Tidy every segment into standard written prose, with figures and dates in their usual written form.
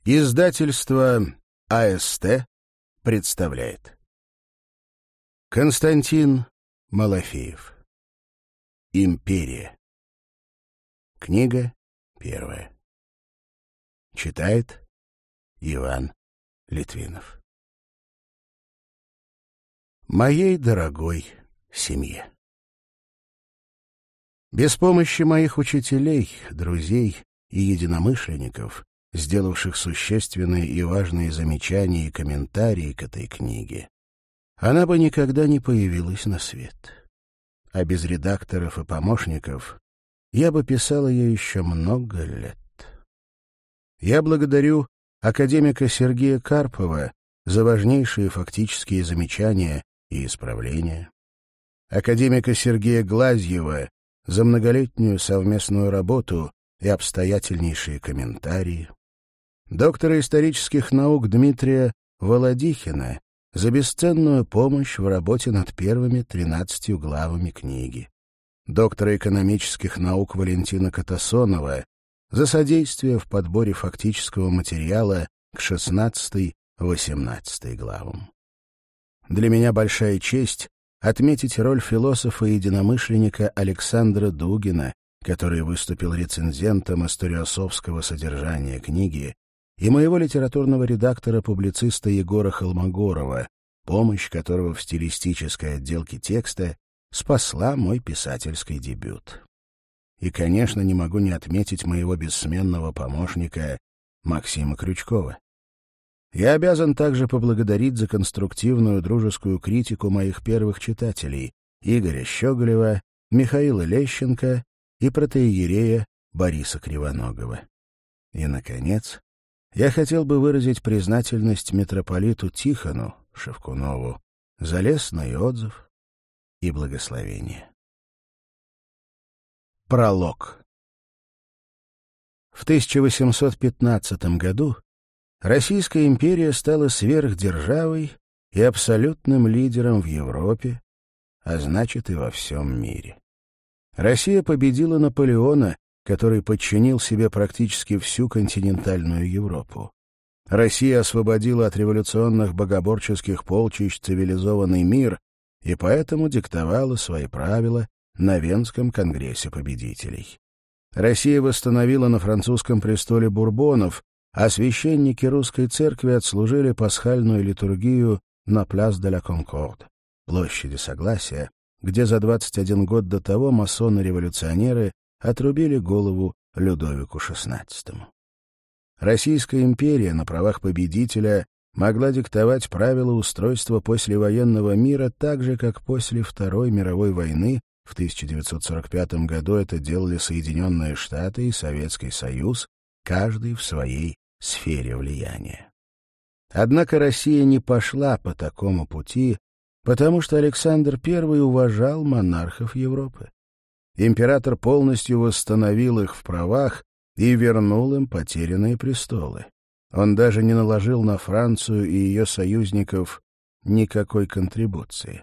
Издательство АСТ представляет. Константин Малафеев. Империя. Книга первая. Читает Иван Литвинов. Моей дорогой семье. Без помощи моих учителей, друзей и единомышленников, сделавших существенные и важные замечания и комментарии к этой книге, она бы никогда не появилась на свет. А без редакторов и помощников я бы писал ее еще много лет. Я благодарю академика Сергея Карпова за важнейшие фактические замечания и исправления, академика Сергея Глазьева за многолетнюю совместную работу и обстоятельнейшие комментарии, доктора исторических наук Дмитрия Володихина за бесценную помощь в работе над первыми 13 главами книги, доктора экономических наук Валентина Катасонова за содействие в подборе фактического материала к 16-18 главам. Для меня большая честь отметить роль философа-единомышленника Александра Дугина, который выступил рецензентом историосовского содержания книги, и моего литературного редактора-публициста Егора Холмогорова, помощь которого в стилистической отделке текста спасла мой писательский дебют. И, конечно, не могу не отметить моего бессменного помощника Максима Крючкова. Я обязан также поблагодарить за конструктивную дружескую критику моих первых читателей Игоря Щеголева, Михаила Лещенко и протоиерея Бориса Кривоногова. И, наконец, я хотел бы выразить признательность митрополиту Тихону Шевкунову за лестный отзыв и благословение. Пролог. В 1815 году Российская империя стала сверхдержавой и абсолютным лидером в Европе, а значит и во всем мире. Россия победила Наполеона, который подчинил себе практически всю континентальную Европу. Россия освободила от революционных богоборческих полчищ цивилизованный мир и поэтому диктовала свои правила на Венском конгрессе победителей. Россия восстановила на французском престоле Бурбонов, а священники русской церкви отслужили пасхальную литургию на Place de la Concorde, площади Согласия, где за 21 год до того масоны-революционеры отрубили голову Людовику XVI. Российская империя на правах победителя могла диктовать правила устройства послевоенного мира так же, как после Второй мировой войны в 1945 году это делали Соединенные Штаты и Советский Союз, каждый в своей сфере влияния. Однако Россия не пошла по такому пути, потому что Александр I уважал монархов Европы. Император полностью восстановил их в правах и вернул им потерянные престолы. Он даже не наложил на Францию и ее союзников никакой контрибуции.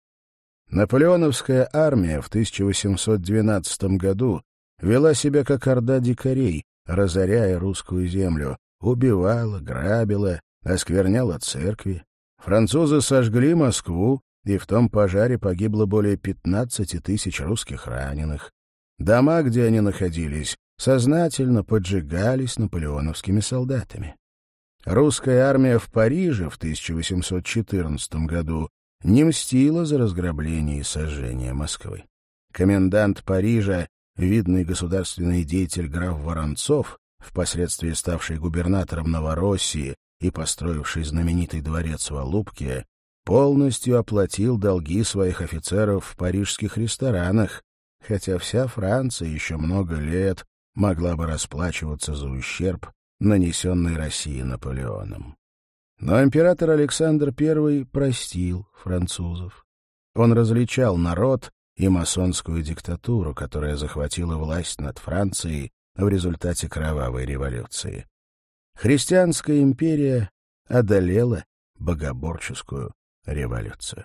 Наполеоновская армия в 1812 году вела себя как орда дикарей, разоряя русскую землю, убивала, грабила, оскверняла церкви. Французы сожгли Москву, и в том пожаре погибло более 15 тысяч русских раненых. Дома, где они находились, сознательно поджигались наполеоновскими солдатами. Русская армия в Париже в 1814 году не мстила за разграбление и сожжение Москвы. Комендант Парижа, видный государственный деятель граф Воронцов, впоследствии ставший губернатором Новороссии и построивший знаменитый дворец в Алупке, полностью оплатил долги своих офицеров в парижских ресторанах, хотя вся Франция еще много лет могла бы расплачиваться за ущерб, нанесенный России Наполеоном. Но император Александр I простил французов. Он различал народ и масонскую диктатуру, которая захватила власть над Францией в результате кровавой революции. Христианская империя одолела богоборческую революцию.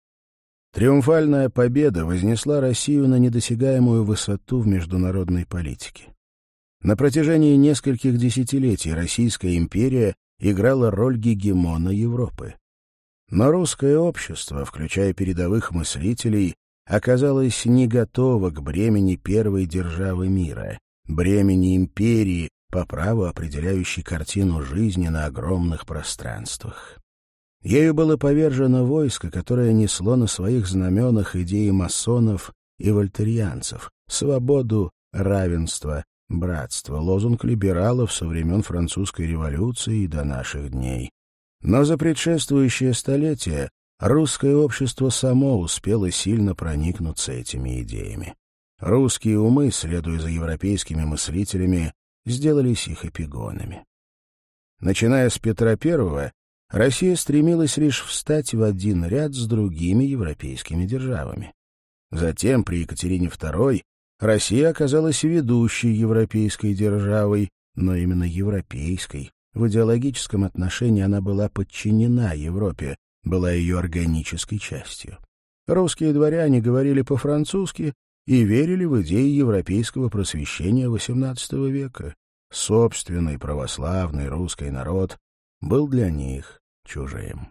Триумфальная победа вознесла Россию на недосягаемую высоту в международной политике. На протяжении нескольких десятилетий Российская империя играла роль гегемона Европы. Но русское общество, включая передовых мыслителей, оказалось не готово к бремени первой державы мира, бремени империи, по праву определяющей картину жизни на огромных пространствах. Ею было повержено войско, которое несло на своих знаменах идеи масонов и вольтерианцев, свободу, равенство, братство, лозунг либералов со времен французской революции и до наших дней. Но за предшествующее столетие русское общество само успело сильно проникнуться этими идеями. Русские умы, следуя за европейскими мыслителями, сделались их эпигонами. Начиная с Петра I, Россия стремилась лишь встать в один ряд с другими европейскими державами. Затем, при Екатерине II, Россия оказалась ведущей европейской державой, но именно европейской. В идеологическом отношении она была подчинена Европе, была ее органической частью. Русские дворяне говорили по-французски и верили в идеи европейского просвещения XVIII века. Собственный православный русский народ был для них чужим.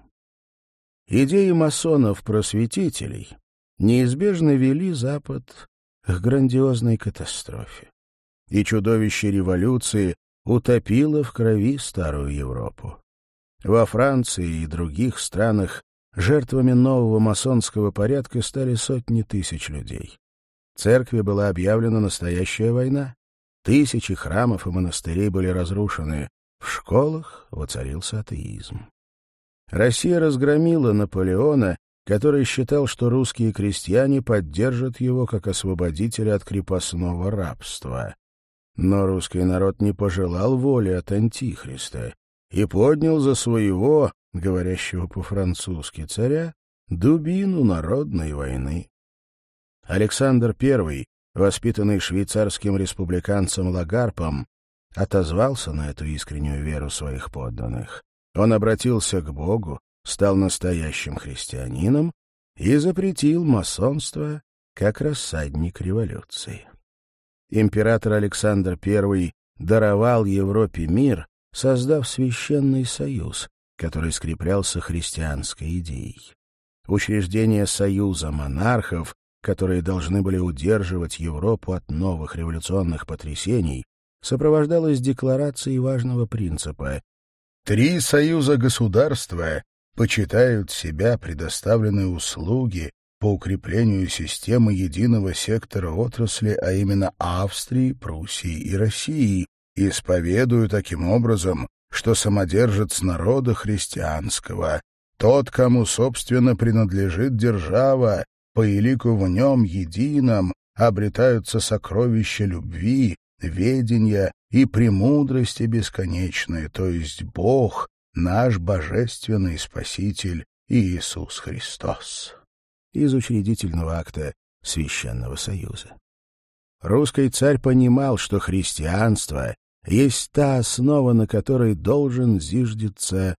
Идеи масонов-просветителей неизбежно вели Запад к грандиозной катастрофе. И чудовище революции утопило в крови старую Европу. Во Франции и других странах жертвами нового масонского порядка стали сотни тысяч людей. Церкви была объявлена настоящая война. Тысячи храмов и монастырей были разрушены. В школах воцарился атеизм. Россия разгромила Наполеона, который считал, что русские крестьяне поддержат его как освободителя от крепостного рабства. Но русский народ не пожелал воли от Антихриста и поднял за своего, говорящего по-французски, царя дубину народной войны. Александр I, воспитанный швейцарским республиканцем Лагарпом, отозвался на эту искреннюю веру своих подданных. Он обратился к Богу, стал настоящим христианином и запретил масонство как рассадник революции. Император Александр I даровал Европе мир, создав священный союз, который скреплялся христианской идеей. Учреждение союза монархов, которые должны были удерживать Европу от новых революционных потрясений, сопровождалось декларацией важного принципа: «Три союза государства почитают себя предоставленные услуги по укреплению системы единого сектора отрасли, а именно Австрии, Пруссии и России, и исповедуют таким образом, что самодержец народа христианского, тот, кому, собственно, принадлежит держава, по елику в нем едином обретаются сокровища любви, ведения и премудрости бесконечные, то есть Бог, наш божественный Спаситель Иисус Христос». Из учредительного акта Священного Союза. Русский царь понимал, что христианство есть та основа, на которой должен зиждется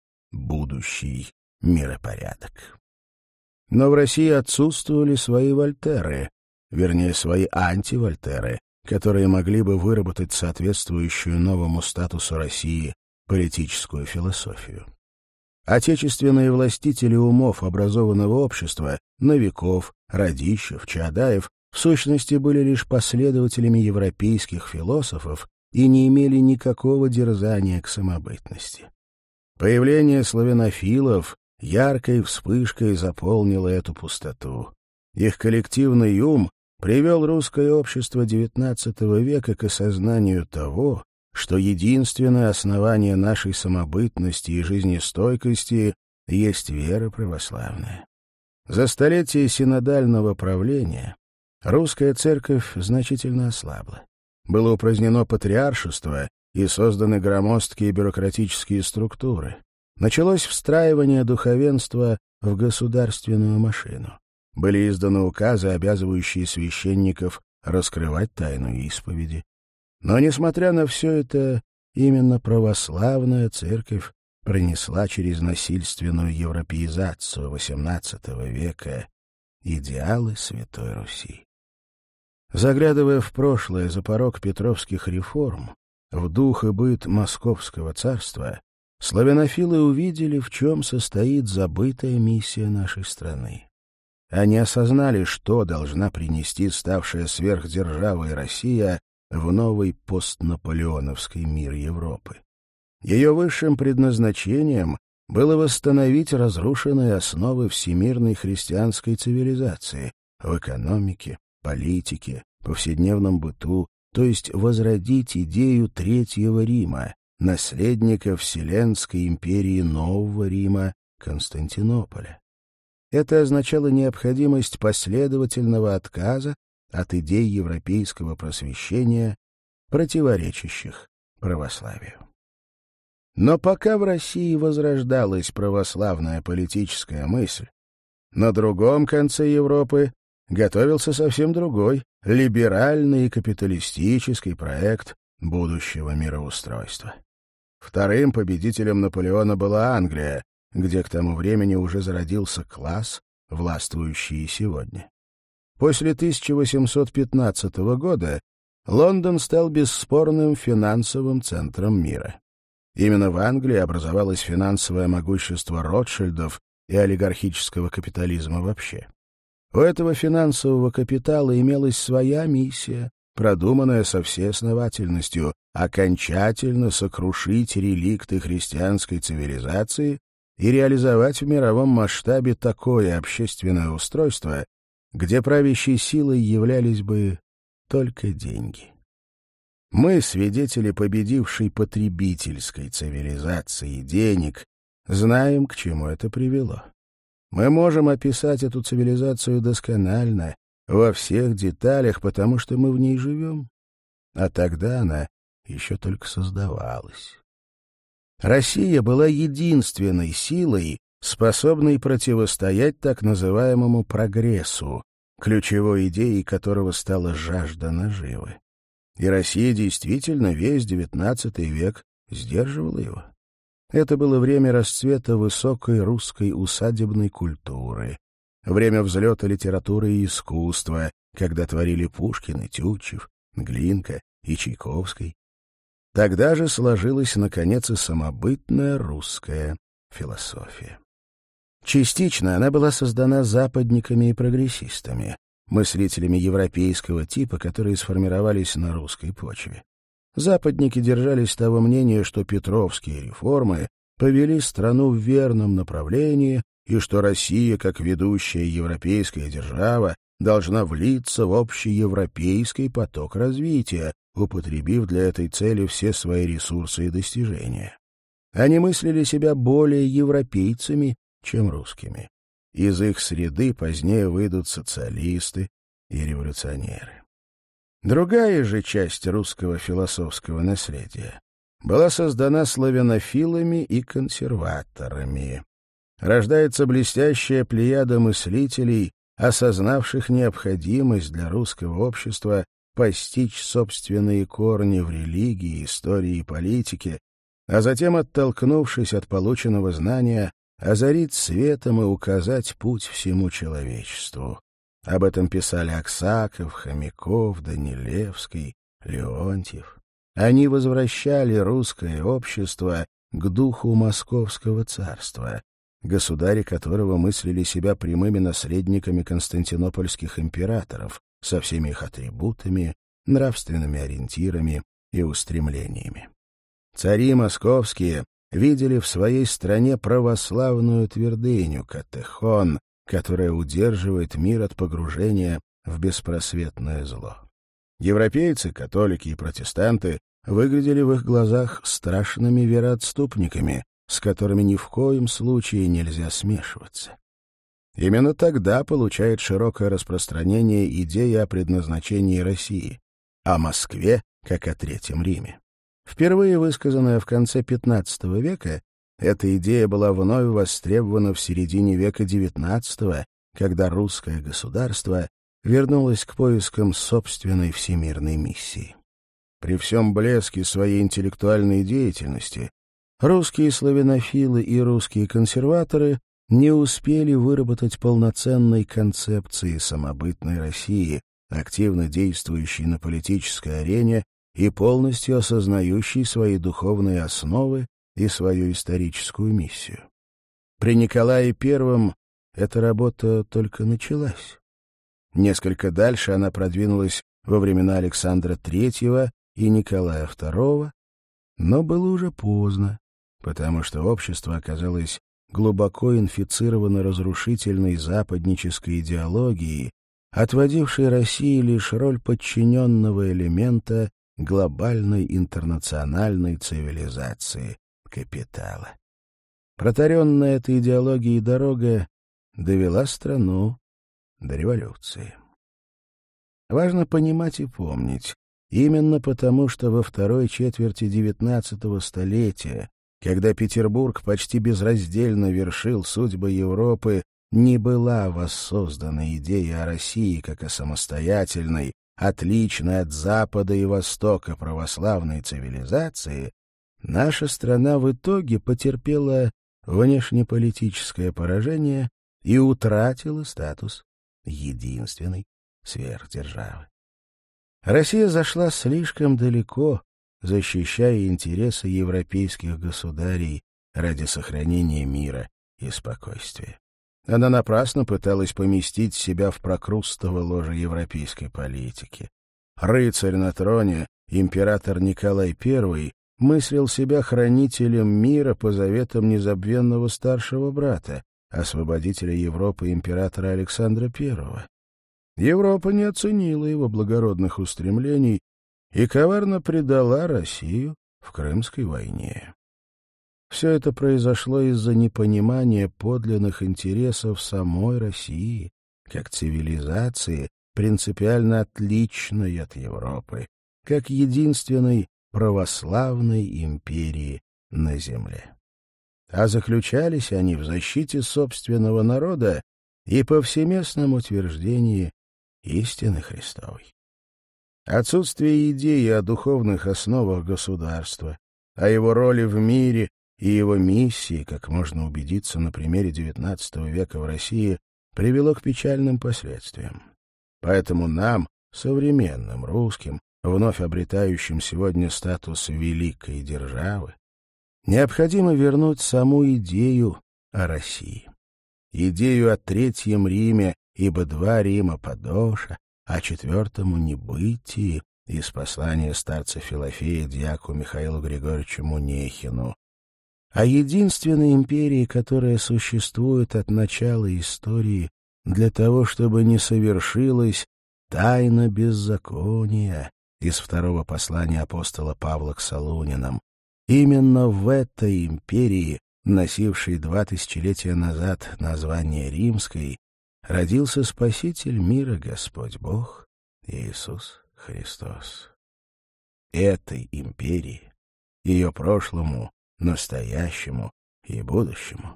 будущий миропорядок. Но в России отсутствовали свои вольтеры, вернее, свои антивольтеры, которые могли бы выработать соответствующую новому статусу России политическую философию. Отечественные властители умов образованного общества, Новиков, Радищев, Чаадаев, в сущности были лишь последователями европейских философов и не имели никакого дерзания к самобытности. Появление славянофилов яркой вспышкой заполнило эту пустоту. Их коллективный ум привел русское общество XIX века к осознанию того, что единственное основание нашей самобытности и жизнестойкости есть вера православная. За столетие синодального правления русская церковь значительно ослабла. Было упразднено патриаршество и созданы громоздкие бюрократические структуры. Началось встраивание духовенства в государственную машину. Были изданы указы, обязывающие священников раскрывать тайну исповеди. Но, несмотря на все это, именно православная церковь пронесла через насильственную европеизацию XVIII века идеалы Святой Руси. Заглядывая в прошлое за порог петровских реформ, в дух и быт Московского царства, славянофилы увидели, в чем состоит забытая миссия нашей страны. Они осознали, что должна принести ставшая сверхдержавой Россия в новый постнаполеоновский мир Европы. Ее высшим предназначением было восстановить разрушенные основы всемирной христианской цивилизации в экономике, политике, повседневном быту, то есть возродить идею Третьего Рима, наследника Вселенской империи Нового Рима, Константинополя. Это означало необходимость последовательного отказа от идей европейского просвещения, противоречащих православию. Но пока в России возрождалась православная политическая мысль, на другом конце Европы готовился совсем другой, либеральный и капиталистический проект будущего мироустройства. Вторым победителем Наполеона была Англия, где к тому времени уже зародился класс, властвующий и сегодня. После 1815 года Лондон стал бесспорным финансовым центром мира. Именно в Англии образовалось финансовое могущество Ротшильдов и олигархического капитализма вообще. У этого финансового капитала имелась своя миссия, продуманная со всей основательностью, окончательно сокрушить реликты христианской цивилизации и реализовать в мировом масштабе такое общественное устройство, где правящей силой являлись бы только деньги. Мы, свидетели победившей потребительской цивилизации денег, знаем, к чему это привело. Мы можем описать эту цивилизацию досконально, во всех деталях, потому что мы в ней живем. А тогда она еще только создавалась. Россия была единственной силой, способной противостоять так называемому прогрессу, ключевой идеей которого стала жажда наживы. И Россия действительно весь XIX век сдерживала его. Это было время расцвета высокой русской усадебной культуры, время взлета литературы и искусства, когда творили Пушкин и Тютчев, Глинка и Чайковский. Тогда же сложилась, наконец, и самобытная русская философия. Частично она была создана западниками и прогрессистами, мыслителями европейского типа, которые сформировались на русской почве. Западники держались того мнения, что петровские реформы повели страну в верном направлении и что Россия, как ведущая европейская держава, должна влиться в общеевропейский поток развития, употребив для этой цели все свои ресурсы и достижения. Они мыслили себя более европейцами, чем русскими. Из их среды позднее выйдут социалисты и революционеры. Другая же часть русского философского наследия была создана славянофилами и консерваторами. Рождается блестящая плеяда мыслителей, осознавших необходимость для русского общества постичь собственные корни в религии, истории и политике, а затем, оттолкнувшись от полученного знания, озарить светом и указать путь всему человечеству. Об этом писали Аксаков, Хомяков, Данилевский, Леонтьев. Они возвращали русское общество к духу Московского царства, государи которого мыслили себя прямыми наследниками константинопольских императоров со всеми их атрибутами, нравственными ориентирами и устремлениями. Цари московские видели в своей стране православную твердыню, катехон, которая удерживает мир от погружения в беспросветное зло. Европейцы, католики и протестанты выглядели в их глазах страшными вероотступниками, с которыми ни в коем случае нельзя смешиваться. Именно тогда получает широкое распространение идея о предназначении России, о Москве как о Третьем Риме. Впервые высказанная в конце XV века, эта идея была вновь востребована в середине века XIX, когда русское государство вернулось к поискам собственной всемирной миссии. При всем блеске своей интеллектуальной деятельности русские славянофилы и русские консерваторы не успели выработать полноценной концепции самобытной России, активно действующий на политической арене и полностью осознающий свои духовные основы и свою историческую миссию. При Николае I эта работа только началась. Несколько дальше она продвинулась во времена Александра III и Николая II, но было уже поздно, потому что общество оказалось глубоко инфицировано разрушительной западнической идеологией, отводившей России лишь роль подчиненного элемента глобальной интернациональной цивилизации капитала. Протаренная этой идеологией дорога довела страну до революции. Важно понимать и помнить, именно потому, что во второй четверти XIX столетия, когда Петербург почти безраздельно вершил судьбы Европы, не была воссоздана идея о России как о самостоятельной, отличной от Запада и Востока православной цивилизации, наша страна в итоге потерпела внешнеполитическое поражение и утратила статус единственной сверхдержавы. Россия зашла слишком далеко, защищая интересы европейских государей ради сохранения мира и спокойствия. Она напрасно пыталась поместить себя в прокрустово ложе европейской политики. Рыцарь на троне, император Николай I, мыслил себя хранителем мира по заветам незабвенного старшего брата, освободителя Европы императора Александра I. Европа не оценила его благородных устремлений и коварно предала Россию в Крымской войне. Все это произошло из-за непонимания подлинных интересов самой России, как цивилизации, принципиально отличной от Европы, как единственной православной империи на земле. А заключались они в защите собственного народа и повсеместном утверждении истины Христовой. Отсутствие идеи о духовных основах государства, о его роли в мире и его миссии, как можно убедиться на примере XIX века в России, привело к печальным последствиям. Поэтому нам, современным русским, вновь обретающим сегодня статус великой державы, необходимо вернуть саму идею о России. Идею о Третьем Риме, ибо два Рима подоша, а четвертому небытии, из послания старца Филофея дьяку Михаилу Григорьевичу Мунехину, о единственной империи, которая существует от начала истории для того, чтобы не совершилась тайна беззакония, из второго послания апостола Павла к Солунинам. Именно в этой империи, носившей 2 тысячелетия назад название Римской, родился Спаситель мира Господь Бог Иисус Христос. Этой империи, ее прошлому, настоящему и будущему,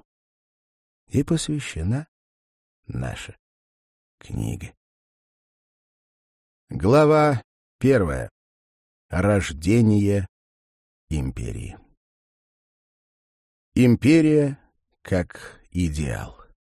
и посвящена наша книга. Глава 1. Рождение империи. Империя как идеал.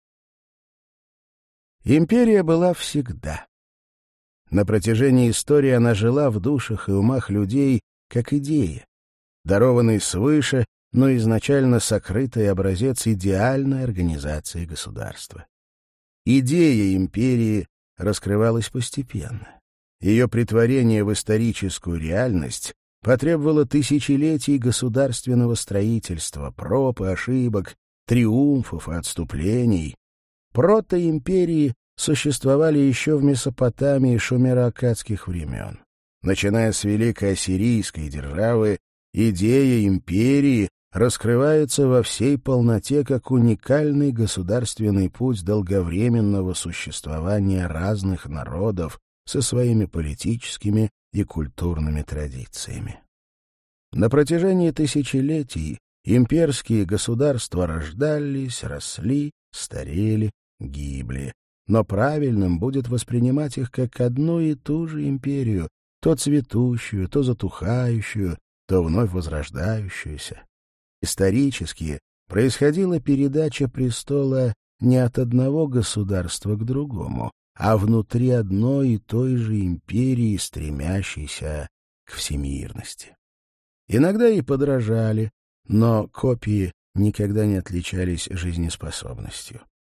Империя была всегда. На протяжении истории она жила в душах и умах людей как идея, дарованный свыше, но изначально сокрытый образец идеальной организации государства. Идея империи раскрывалась постепенно. Ее претворение в историческую реальность потребовало тысячелетий государственного строительства, проб и ошибок, триумфов и отступлений. Протоимперии существовали еще в Месопотамии шумеро-аккадских времен. Начиная с Великой Ассирийской державы, идея империи раскрывается во всей полноте как уникальный государственный путь долговременного существования разных народов со своими политическими и культурными традициями. На протяжении тысячелетий имперские государства рождались, росли, старели, гибли. Но правильным будет воспринимать их как одну и ту же империю, то цветущую, то затухающую, то вновь возрождающуюся. Исторически происходила передача престола не от одного государства к другому, а внутри одной и той же империи, стремящейся к всемирности. Иногда и подражали, но копии никогда не отличались жизнеспособностью.